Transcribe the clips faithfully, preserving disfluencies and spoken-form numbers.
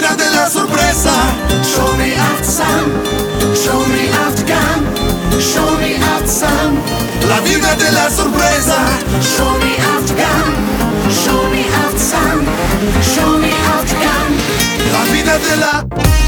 vida della sorpresa. Show me out some, show me out gun, show me out some. La vida della sorpresa. Show me out gun, show me out some, show me out gun. La vida della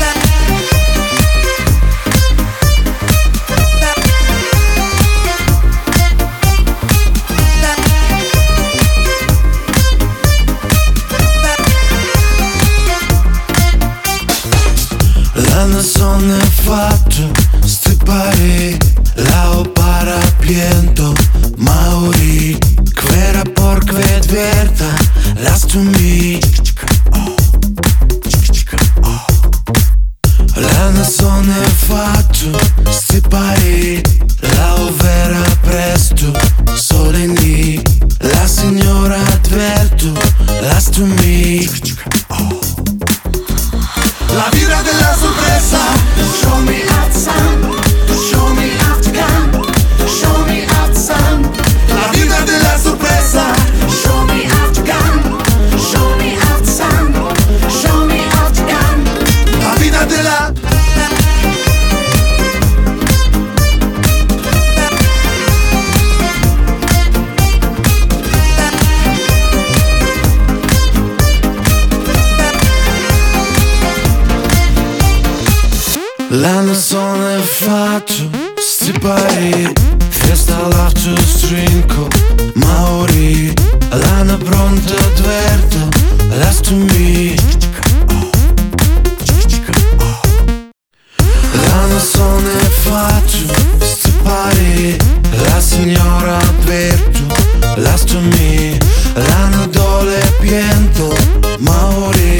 L'anno son è fatto, sti pari, lao para piento, Mauri, quera porc vedverta, las to me. L'anno son è fatto, sti pari, lao vera presto, sole lì, la signora adverto, las to me. La vida della sorpresa. Show me out some, show me out gun, show me out some. La vida della sorpresa. Show me out gun, show me out some, show me out gun. La vida della L'anno son è fatto, sti pari, festa l'after strinco, Mauri, l'anno pronta adverto, last to me. L'anno son è fatto, sti pari, la signora avverto, last to me. L'anno dole piento, Mauri,